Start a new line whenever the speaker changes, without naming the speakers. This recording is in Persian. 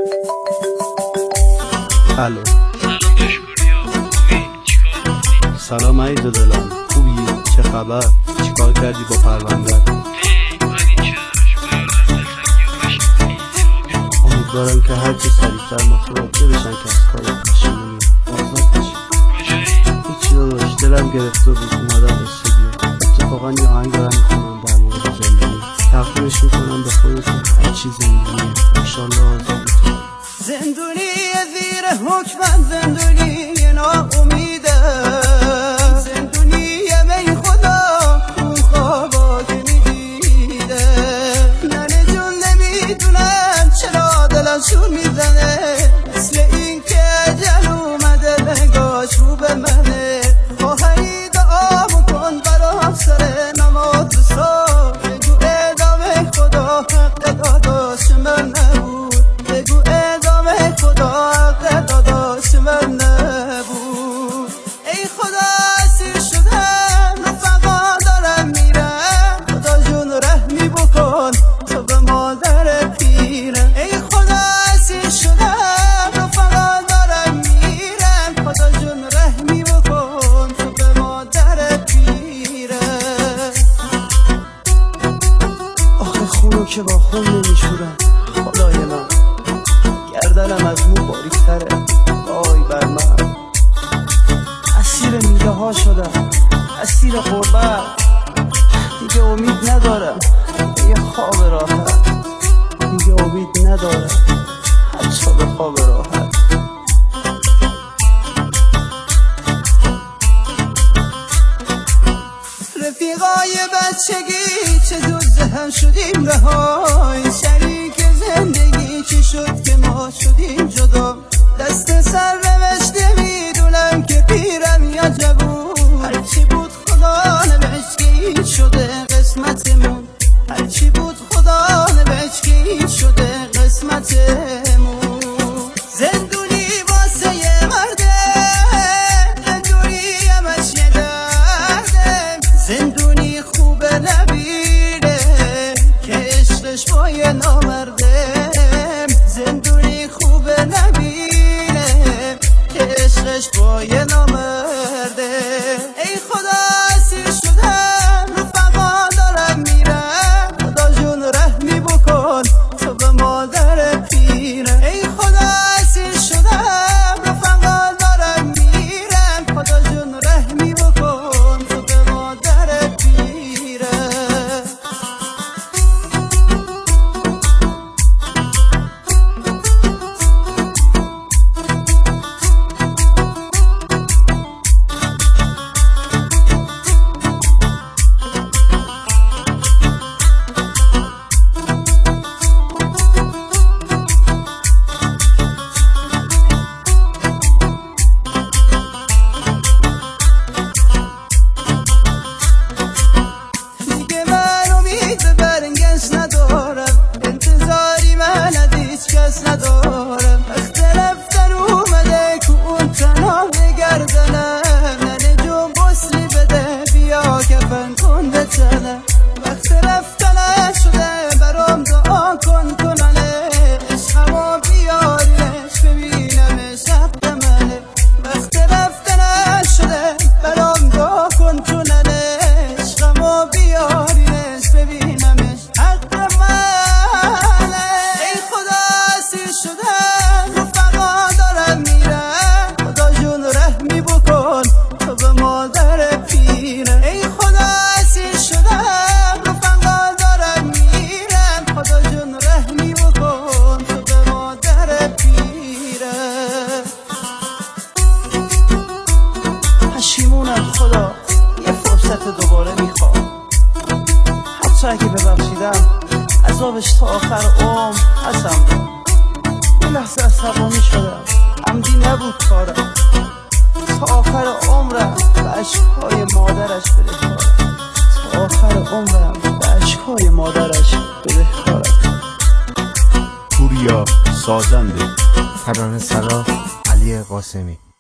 الو. سلام عید دلم، خوبی؟ چه خبر؟ چیکار کردی با پرونده؟ امیدوارم که هرچی سریعتر متوجه بشن که از کارت پشیمونی آزاد بشی. هیچی داداش، دلم گرفته بود اومدم استودیو. اتفاقا یه آهنگ دارم میخونم در مورد زندگی، تقدیمش میکنم به خودتون. هرچی زندگیه، انشالله آزاد بتونی.
زندونی زیر حکم، زندونی ناامیدم، زندونی می خدا اون خوابا که میدیده. ننه جون نمیدونم چرا دلشون میزنه، مثل این که اجل اومده نگاش رو به منه. خواهری دعا بکن برام سر نماز صبح، بگو ادامه خدا حق داداش من نبود، بگو ادامه خدا حق داداش من نبود. ای خدا اسیر شدم، رفقا دارم میرم، خدا جون رحمی بکن تو به مادر پیرم. ای خدا اسیر شدم، رفقا دارم میرم، خدا جون رحمی بکن تو به مادر پیرم. آخه خونو که با خون نمیشورم خدای من، گردنم از مو باریک‌تره وای بر من. اسیر میله ها شدم، اسیر غربت، دیگه امید ندارم به یه خواب راحت، دیگه امید ندارم حتی به خواب راحت. رفیقای بچگی چه دوزه هم شدیم رهای، شریک زندگی چی شد که ما شدیم جدا. دست سر روش نمیدونم که پیرم یا جوون، هرچی بود خدا نوشت که این شده قسمتمون، هرچی بود خدا نوشت که این شده قسمتمون. زندونی واسه یه مرده، زندونی همش یه درده، زندونی خوبه نبیره که عشقش با یه نامرده، زندونی خوبه نبیره که عشقش با یه نامرده. ای خدا اسیر شدم، رفقا دارم میرم، خدا جون رحمی بکن تو به مادر پیرم. ای خدا اسیر شدم، رفقا دارم میرم، خدا جون رحمی بکن تو به مادر پیرم. ندارم وقت رفتن اومده که اون تنها بگردنم. ننه جون بسلی بده بیا کفن کن به تنم، وقت رفتن شده برام دعا کن کننه، عشقمو بیارینش ببینمش حق منه. وقت رفتن شده برام دعا کن کننه، عشقمو بیارینش ببینمش حق منه. شدم، رفقا دارم میرم، خدا جون رحمی بکن تو به مادر پیرم. ای خدا اسیر شدم، رفقا دارم میرم، خدا جون رحمی بکن تو به مادر پیرم. پشیمونم خدا، یه فرصت دوباره میخوام، حتی اگه ببخشیدم عذابش تا آخر عمر هستم. یه لحظه عصبانی شدم، عمدی نبود کارم، تا آخر عمرم به عشقهای مادرش بدهکارم، تا آخر عمرم به عشقهای مادرش بدهکارم.
پوریا سازنده،
ترانه سرا علی قاسمی.